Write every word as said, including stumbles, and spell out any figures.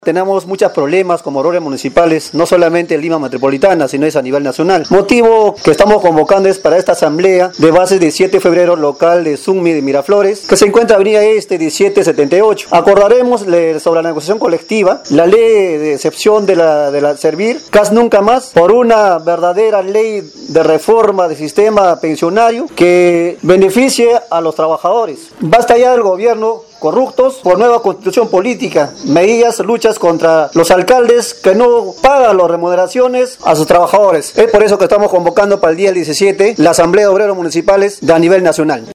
Tenemos muchos problemas como obreros municipales, no solamente en Lima Metropolitana, sino es a nivel nacional. Motivo que estamos convocando es para esta asamblea de base de siete de febrero local de Sunmi de Miraflores, que se encuentra en Avenida Este diecisiete setenta y ocho. Acordaremos sobre la negociación colectiva, la ley de excepción de la, de la Servir, CAS Nunca Más, por una verdadera ley de reforma del sistema pensionario que beneficie a los trabajadores. Basta ya del gobierno corruptos por nueva constitución política, medidas, luchas contra los alcaldes que no pagan las remuneraciones a sus trabajadores. Es por eso que estamos convocando para el día diecisiete la Asamblea de Obreros Municipales de a nivel nacional.